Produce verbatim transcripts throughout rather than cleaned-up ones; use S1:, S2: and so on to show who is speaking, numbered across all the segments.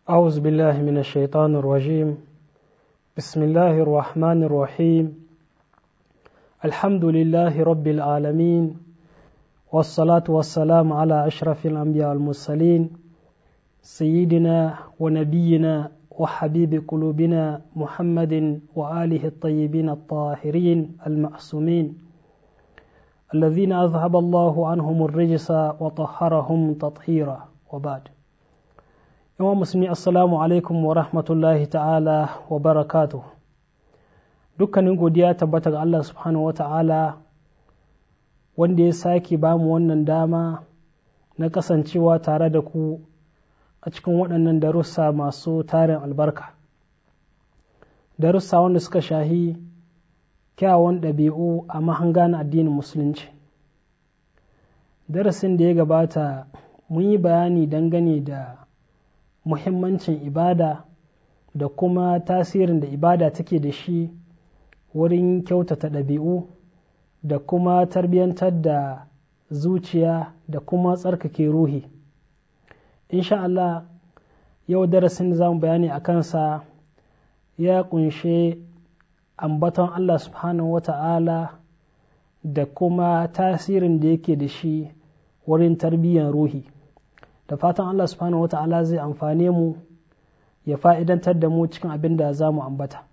S1: أعوذ بالله من الشيطان الرجيم. بسم الله الرحمن الرحيم. الحمد لله رب العالمين، والصلاة والسلام على أشرف الأنبياء والمرسلين، سيدنا ونبينا وحبيب قلوبنا محمد وآله الطيبين الطاهرين المعصومين الذين أذهب الله عنهم الرجس وطهرهم تطهيرا، وبعد. yawan musulmi, assalamu alaikum wa rahmatullahi ta'ala wa barakatuh. Dukkanin godiya tabbata ga Allah subhanahu wa ta'ala wanda ya sake ba mu wannan dama na kasancewa tare da ku a cikin waɗannan darussa masu tarin albarka, darussa wanda suka shahi kyawun ɗabi'u a mahanga na addinin musulunci. Darasin da ya gabata mun yi bayani dangane da muhimmancin ibada da kuma tasirin da ibada take da shi wurin kyautata ɗabi'u da kuma tarbiyyantar da zuciya da kuma tsarkake ruhi. Insha Allah, yau darasin da zamu bayani a kansa ya kunshe ambaton Allah subhanahu wa ta'ala da kuma tasirin da yake da shi wurin tarbiyyar ruhi. Da fatan Allah subhanahu wa ta'ala zai amfane mu ya fa'idantar da mu cikin abin da za mu ambata.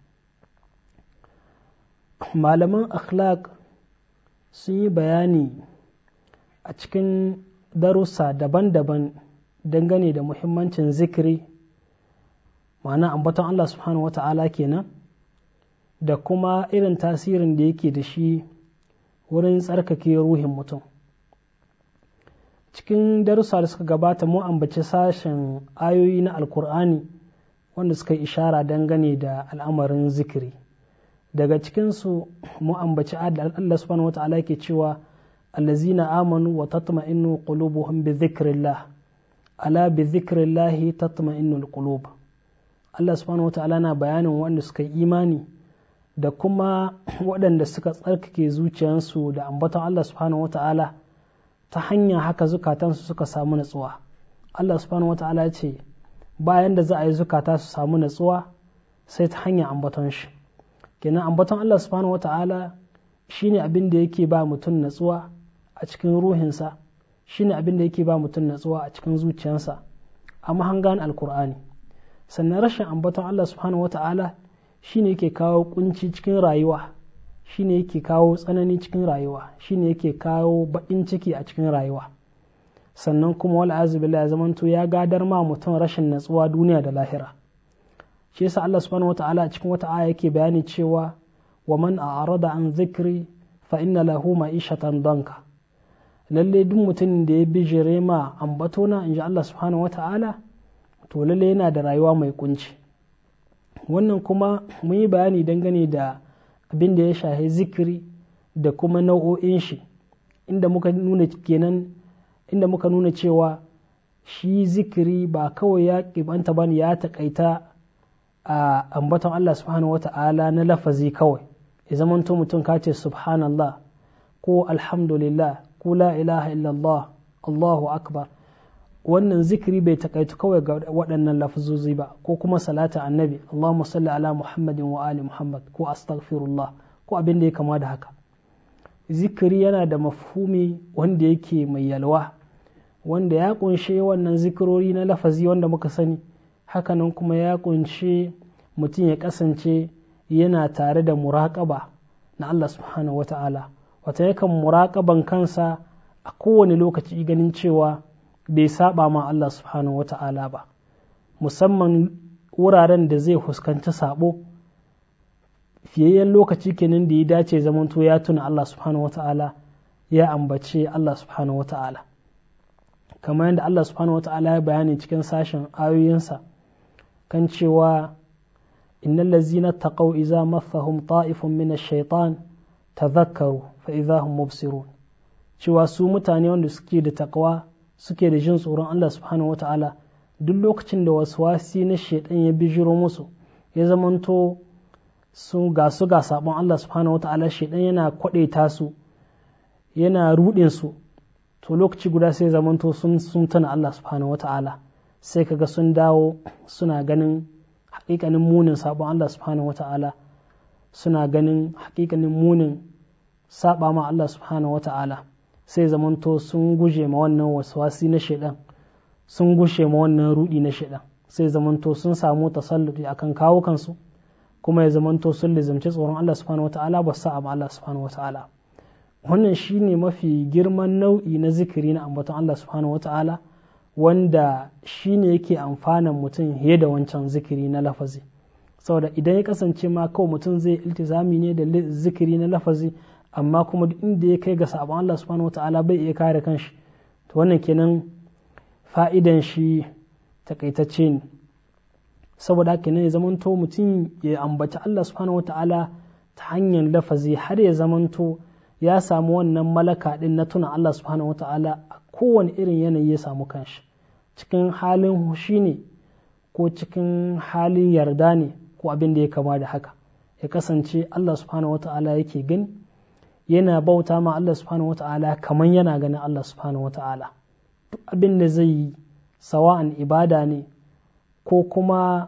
S1: Malaman akhlaq sun yi bayani a cikin darussa daban-daban dangane da muhimmancin zikiri, ma'ana ambaton Allah subhanahu wa ta'ala kenan, da kuma irin tasirin da yake da shi wurin tsarkake ruhin mutum. Cikin darussa da suka gabata mu ambaci sashen ayoyi na alkur'ani wanda suka yi ishara dangane da al'amarin zikiri. Daga cikinsu mu ambaci Allah subhanahu wa ta'ala ke cewa allazina amanu wa tatma'innu qulubuhum bi dhikrillah, ala bi dhikrillah tatma'innul qulub. Allah subhanahu wa ta'ala na bayanin wanda suka yi imani da kuma waɗanda suka tsarkake zuciyarsu da ambaton Allah subhanahu wa ta'ala, ta hanya haka zukatansu suka samu natsuwa. Allah subhanahu wa ta'ala ce bayan da za a yi zukata su samu natsuwa sai ta hanyar ambaton shi. Kenan ambaton Allah subhanahu wa ta'ala shine abin da yake ba mutum natsuwa a cikin ruhinsa, shine abin da yake ba mutum natsuwa a cikin zuciyarsa a mahangan alkur'ani. Sannan rashin ambaton Allah subhanahu wa ta'ala shine yake kawo kunci cikin rayuwa, shine yake kawo tsanani cikin rayuwa, shine yake kawo baƙin ciki a cikin rayuwa. Sannan kuma wal azubillah ya zamanto ya gadar ma mutum rashin natsuwa duniya da lahira. Shi yasa Allah subhanahu wata'ala a cikin wata aya yake bayani cewa wa man a'rada an zikri fa inna lahu ma'ishatan danka. Lalle duk mutumin da ya bijire ma ambatona, inji Allah subhanahu wata'ala, to lalle yana da rayuwa mai kunci. Wannan kuma mun yi bayani dangane da abin da ya shahi zikiri da kuma nau'o'in shi, inda muka nuna kenan inda muka nuna cewa shi zikiri ba kawai ya kibanta bane ya takaita a ambaton Allah subhanahu wata'ala na lafazi kawai, ya zamanto mutum ka ce subhanallah ko alhamdulillah ko la ilaha illallah Allahu akbar. Wannan zikiri bai takaitu kawai ga waɗannan lafazozi ba, ko kuma salata annabi Allahumma salli ala Muhammadin wa ali Muhammad, ko astaghfirullah, ko abin da ya kama da haka. Zikiri yana da mafhumi wanda yake mai yalwa, wanda ya kunshe wannan zikirori na lafazi wanda muka sani, hakanan kuma ya kunshe mutum ya kasance yana tare da muraƙaba na Allah subhanahu wa ta'ala, wata yakan muraƙaban kansa a kowane lokaci ganin cewa bai saba ma Allah subhanahu wa ta'ala ba, musamman wuraren da zai fuskanci sabo. Fiyayyen lokaci kenan da ya dace zamanto ya tuna Allah subhanahu wa ta'ala, ya ambace Allah subhanahu wa ta'ala, kamar yadda Allah subhanahu wa ta'ala ya bayani cikin sashen ayoyinsa kan cewa innal ladzina taqaw idza massahum ta'ifun min ash-shaytan tadhakkaru fa idza hum mubsirun. Cewa su mutane wanda suke da taqwa, suke da jin tsoron Allah subhanahu wa ta'ala, duk lokacin da waswasi na shaitan ya bijiro musu, ya zamanto su ga su ga sabon Allah subhanahu wa ta'ala, shaitan yana kwadaita su, yana rudin su, to lokaci guda sai zamanto sun sun tana Allah subhanahu wa ta'ala, sai kaga sun dawo suna ganin haƙiƙanin munin sabon Allah subhanahu wata'ala, suna ganin haƙiƙanin munin saba ma Allah subhanahu wata'ala, sai zamanto sun guje ma wannan waswasi na shaidan, sun gushe ma wannan rudi na shaidan, sai zamanto sun samu tasalluti akan kawo kansu, kuma ya zamanto sun lizamci tsoron Allah subhanahu wata'ala ba sa ma Allah subhanahu wata'ala. Wannan shine mafi girman nau'i na zikiri na ambaton Allah subhanahu wata'ala, wanda shine yake amfanan mutum fiye da wancan zikiri na lafazi. Saboda idan ya kasance ma kawai mutum zai iltizami ne da zikiri na lafazi, amma kuma duk inda ya kai ga sabon Allah subhanahu wata'ala bai iya kare kanshi, to wannan kenan fa'idan shi takaitacce ne. Saboda haka ne ya zamanto mutum ya ambaci Allah subhanahu wata'ala ta hanyar lafazi har ya zamanto ya samu wannan malaka din na tuna Allah subhanahu wata'ala a kowane irin yanayi ya samu kanshi, cikin halin hushi ne ko cikin halin yarda ne ko abin da ya kama da haka, ya kasance Allah subhanahu wata'ala yake gani, yana bauta ma Allah subhanahu wata'ala kamar yana ganin Allah subhanahu wata'ala. Duk abin da zai yi, sawa'an ibada ne ko kuma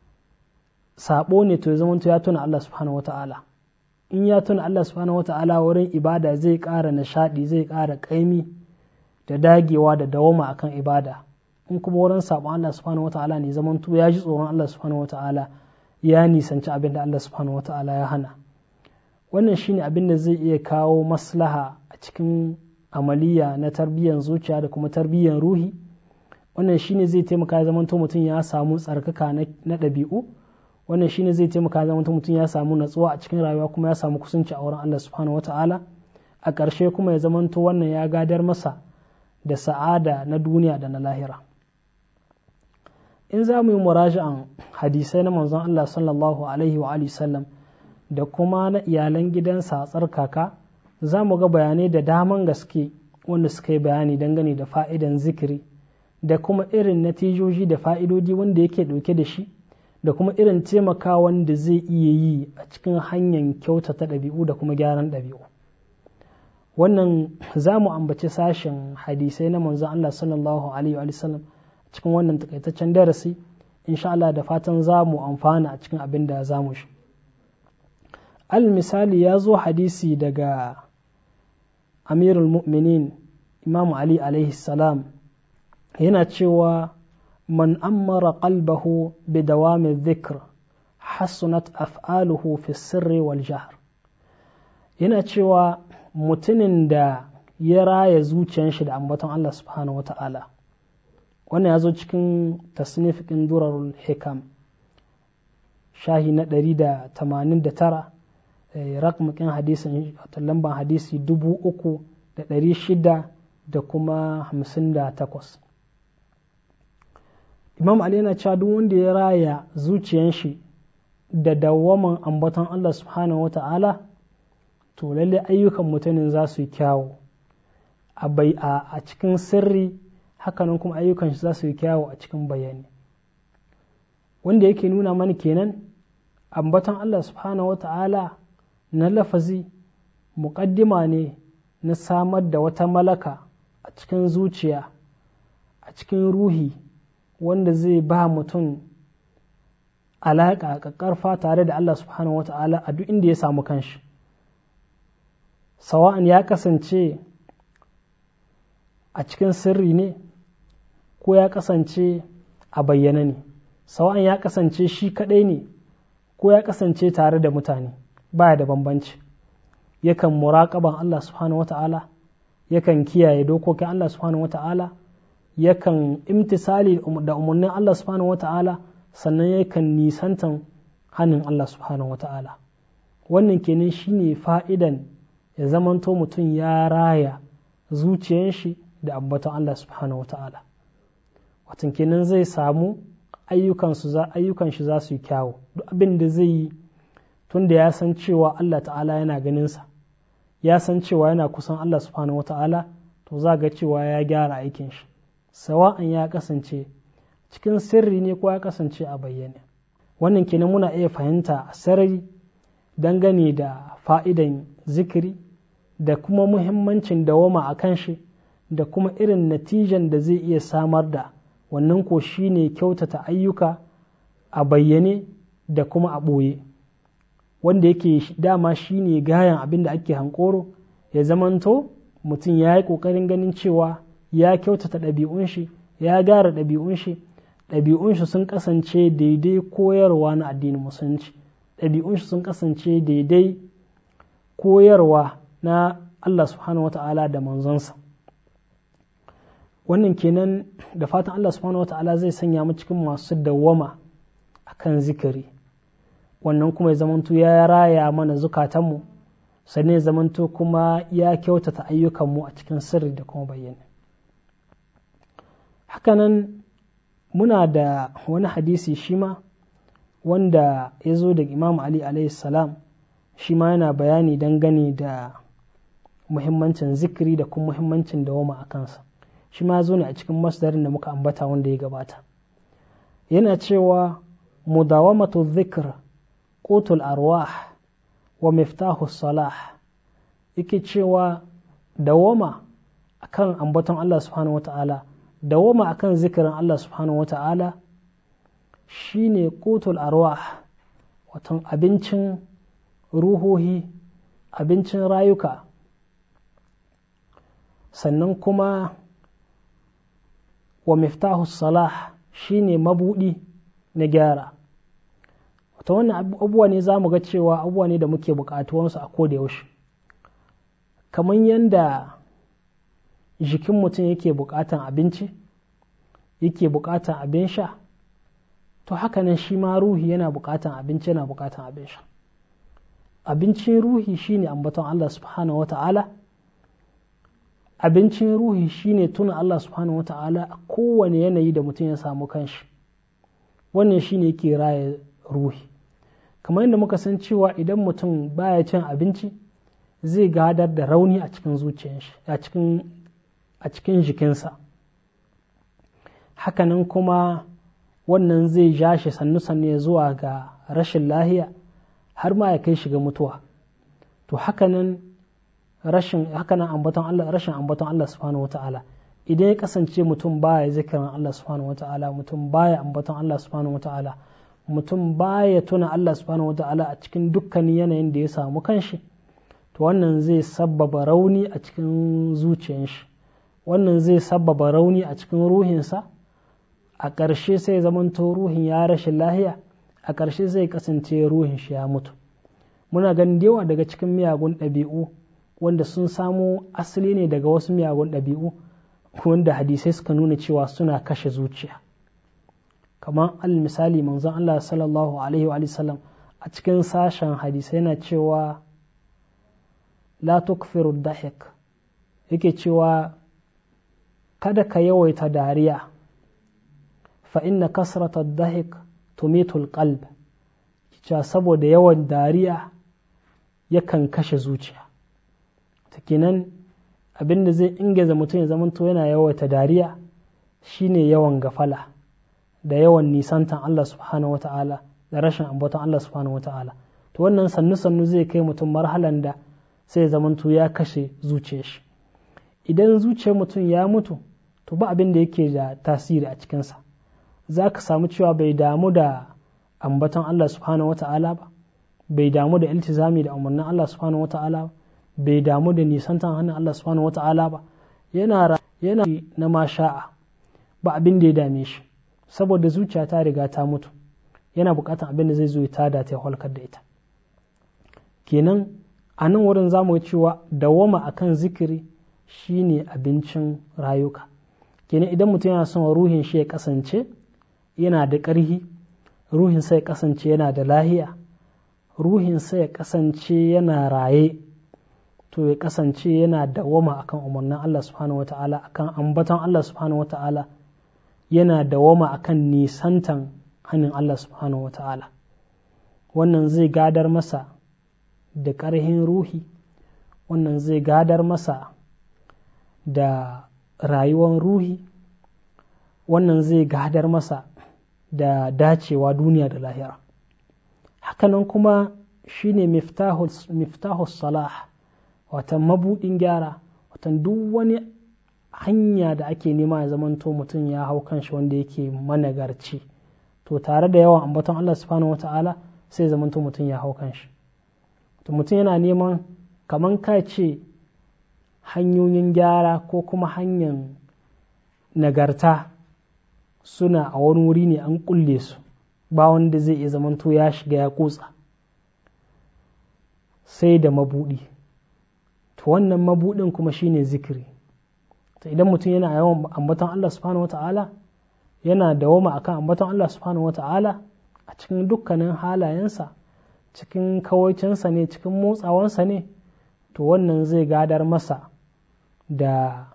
S1: sabo ne, to ya zama ya tuna Allah subhanahu wata'ala. In ya tuna Allah subhanahu wata'ala wurin ibada zai ƙara nishaɗi, zai ƙara ƙaimi da dagewa da dawama akan ibada. In kuma wurin sabon Allah subhanahu wata'ala ne, zaman to ya ji tsoron Allah subhanahu wata'ala, ya nisanci abin da Allah subhanahu wata'ala ya hana. Wannan shine abin da zai iya kawo maslaha a cikin amaliya na tarbiyyar zuciya da kuma tarbiyyar ruhi. Wannan shine zai taimaka ya zamanto mutum ya samu tsarkaka na ɗabi'u. Wannan shine zai taimaka ya zamanto mutum ya samu natsuwa a cikin rayuwa, kuma ya samu kusanci a wurin Allah subhanahu wata'ala. A ƙarshe kuma ya zamanto wannan ya gadar masa da sa'ada na duniya da na lahira. In za mu yi muraji'an hadisai na manzon Allah sallallahu alaihi wa alihi sallam da kuma na iyalan gidansa tsarkaka, za mu ga bayanai da daman gaske wanda suka yi bayani dangane da fa'idan zikiri da kuma irin natijoji da fa'idodi wanda yake ɗauke da shi, da kuma irin taimakawan da zai iya yi a cikin hanyar kyautata ɗabi'u da kuma gyaran ɗabi'u. Wannan za mu ambaci sashen hadisai na manzon Allah sallallahu alaihi wa sallam cikin wannan takaitaccen darasi, insha Allah, da fatan za mu amfana a cikin abin da za mu shi. Al misali, ya zo hadisi daga Amirul Mu'minin Imam Ali alaihi salam yana cewa man ammara qalbahu bi dawami dhikr hasunat af'aluhu fi sirri wal jahr. Yana cewa mutumin da ya raya zuciyar shi da ambaton Allah subhanahu wata'ala, wannan ya zo cikin tasnifikin durarul hikam shahi na ɗari da tamanin da tara, rakmakin hadisin lamban hadisi dubu uku da ɗari shida da kuma hamsin da takwas. Imam Ali yana cewa duk wanda ya raya zuciyar shi da dawaman ambaton Allah subhanahu wa ta'ala, to lalle ayyukan mutumin za su yi kyawu a bai a cikin sirri, hakanan kuma ayyukan shi za su yi kyawu a cikin bayani. Wanda yake nuna mana kenan ambaton Allah subhanahu wa ta'ala na lafazi muƙaddima ne na samar da wata malaka a cikin zuciya, a cikin ruhi, wanda zai ba mutum alaƙa ƙaƙƙarfa tare da Allah subhanahu wata'ala a duk inda ya samu kanshi, sawa'an ya kasance a cikin sirri ne ko ya kasance a bayyana ne, sawa'an ya kasance shi kaɗai ne ko ya kasance tare da mutane, baya da bambanci. Yakan muraƙaban Allah subhanahu wata'ala, yakan kiyaye dokokin Allah subhanahu wata'ala, yakan imtisali da umarnin Allah subhanahu wata'ala, sannan yakan nisantan hannun Allah subhanahu wata'ala. Wannan kenan shine fa'idan ya zamanto mutum ya raya zuciyar shi da ambaton Allah subhanahu wata'ala. Watan kenan zai samu ayyukan shi za su yi kyawu, duk abin da zai yi tunda ya san cewa Allah ta'ala yana ganinsa, ya san cewa yana kusan Allah subhanahu wata'ala, to za ga cewa ya gyara aikin shi, sawa'an ya kasance cikin sirri ne ko ya kasance a bayyane. Wannan kenan muna iya fahimta a sarari dangane da fa'idan zikiri da kuma muhimmancin dawama a kan shi da kuma irin natijan da zai iya samar da wannan ko shine kyautata ayyuka a bayyane da kuma a ɓoye, wanda yake dama shine gayan abin da ake hankoro ya zamanto mutum ya yi ƙoƙarin ganin cewa ya kyautata ɗabi'un shi, ya gyara ɗabi'un shi, ɗabi'un shi sun kasance daidai koyarwa na addinin musulunci, ɗabi'un shi sun kasance daidai koyarwa na Allah subhanahu wata'ala da manzonsa. Wannan kenan da fatan Allah subhanahu wata'ala zai sanya mu cikin masu dawwama akan zikiri, wannan kuma ya zamanto ya raya mana zukatanmu, sannan ya zamanto kuma ya kyautata ayyukanmu a cikin sirri da kuma bayyana. Hakanan muna da wani hadisi shi ma wanda ya zo daga Imam Ali alayhi salam, shi ma yana bayani dangane da muhimmancin zikiri da kuma muhimmancin dawama a kansa. Shi ma zo ne a cikin masdarin da muka ambata wanda ya gabata. Yana cewa mudawamatu dhikr qutul arwah wa miftahu salah, yake cewa dawama akan ambaton Allah subhanahu wata'ala, dawama akan zikirin Allah subhanahu wata'ala shine qutul arwah, wato abincin ruhohi, abincin rayuka, sannan kuma wa miftahu salah shine mabudi na gyara. Wato wannan abubuwa ne za mu ga cewa abubuwa ne da muke bukatuwansu a koda yaushe, kamar yadda jikin mutum yake bukatan abinci, yake bukatan abin sha, to haka nan shi ma ruhi yana bukatan abinci, yana bukatan abin sha. Abincin ruhi shine ambaton Allah subhanahu wata'ala, abincin ruhi shine tuna Allah subhanahu wata'ala a kowane yanayi da mutum ya samu kanshi. Wannan shine yake raya ruhi. Kamar yadda muka san cewa idan mutum baya cin abinci zai gadar da rauni a cikin zuciyarsa, a cikin a cikin jikinsa. Hakanan kuma wannan zai ja shi sannu sannu zuwa ga rashin lahiya har ma ya kai shi ga mutuwa. To hakanan rashin hakanan ambaton Allah, rashin ambaton Allah subhanahu wata'ala, idan ya kasance mutum baya zikirin Allah subhanahu wata'ala, mutum baya ambaton Allah subhanahu wata'ala, mutum baya tuna Allah subhanahu wata'ala a cikin dukkanin yanayin da ya samu kanshi, to wannan zai sabbaba rauni a cikin zuciyar shi, wannan zai sabbaba rauni a cikin ruhinsa. A ƙarshe sai zamanto ruhin ya rashin lahiya, a ƙarshe zai kasance ruhin shi ya mutu. Muna ganin yawa daga cikin miyagun ɗabi'u wanda sun samo asali ne daga wasu miyagun ɗabi'u wanda hadisai suka nuna cewa suna kashe zuciya. Kamar al misali manzon Allah sallallahu alaihi wa sallam a cikin sashen hadisai yana cewa la tukfiru dahik, yake cewa kada ka yawaita dariya, fa inna kasrata dahik tumitul qalb, cewa saboda yawan dariya yakan kashe zuciya. Ta kenan abinda zai ingiza mutum ya zamanto yana yawaita dariya shine yawan gafala da yawan nisantan Allah subhanahu wata'ala da rashin ambaton Allah subhanahu wata'ala. To wannan sannu sannu zai kai mutum marhalan da sai zamanto ya kashe zuciyar shi. Idan zuciyar mutum ya mutu to ba abin da yake da tasiri a cikinsa. Za ka samu cewa bai damu da ambaton Allah subhanahu wata'ala ba, bai damu da iltizami da umarnin Allah subhanahu wata'ala ba, bai damu da nisantan hannun Allah subhanahu wata'ala ba, yana yana na masha'a, ba abin da ya dame shi, saboda zuciya ta riga ta mutu, yana bukatan abin da zai zo ya tada ta halkar da ita. Kenan a nan wurin za mu ga cewa dawama akan zikiri shine abincin rayuka. Kenan idan mutum yana son ruhin shi ya kasance yana da ƙarhi, ruhin sai ya kasance yana da lahiya, ruhin sai ya kasance yana raye, to ya kasance yana dawama akan umarnin Allah subhanahu wata'ala, akan ambaton Allah subhanahu wata'ala, yana dawama akan nisantan hannun Allah subhanahu wata'ala. Wannan zai gadar masa da ƙarhin ruhi, wannan zai gadar masa da rayuwar ruhi, wannan zai gadar masa da dacewa duniya da lahira. Hakanan kuma shine miftahus salah, watan mabudin gyara, watan duk wani hanya da ake nema ya zamanto mutum ya hau kanshi wanda yake managarci, to tare da yawan ambaton Allah subhanahu wata'ala sai zamanto mutum ya hau kanshi. To mutum yana neman kaman ka ce hanyoyin gyara ko kuma hanyar nagarta suna a wani wuri ne an kulle su, ba wanda zai iya zamanto ya shiga ya kutsa sai da mabudi. To wannan mabudin kuma shine zikiri. To idan mutum yana yawan ambaton Allah subhanahu wata'ala, yana dawoma akan ambaton Allah subhanahu wata'ala a cikin dukkanin halayensa, cikin kawaicinsa ne, cikin motsawansa ne, to wannan zai gadar masa da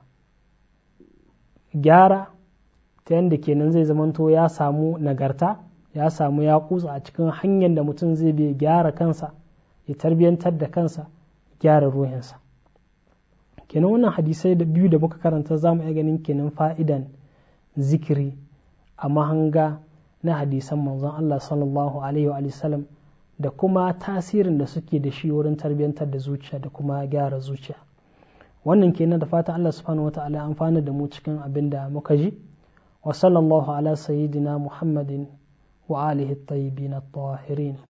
S1: gyara, ta yadda kenan zai zamanto ya samu nagarta, ya samu ya kutsa a cikin hanyar da mutum zai bi gyara kansa, ya tarbiyantar da kansa, gyara ruhinsa. Kenan wannan hadisai da biyu da muka karanta za mu iya ganin kenan fa'idan zikiri a mahanga na hadisan manzon Allah sallallahu alaihi wa sallam, da kuma tasirin da suke da shi wurin tarbiyantar da zuciya da kuma gyara zuciya. Wannan kenan da fatan Allah subhanahu wa ta'ala amfana da mu cikin abin da muka ji. Wa sallallahu ala sayyidina Muhammadin wa alihi at-tayyibin at-tahirin.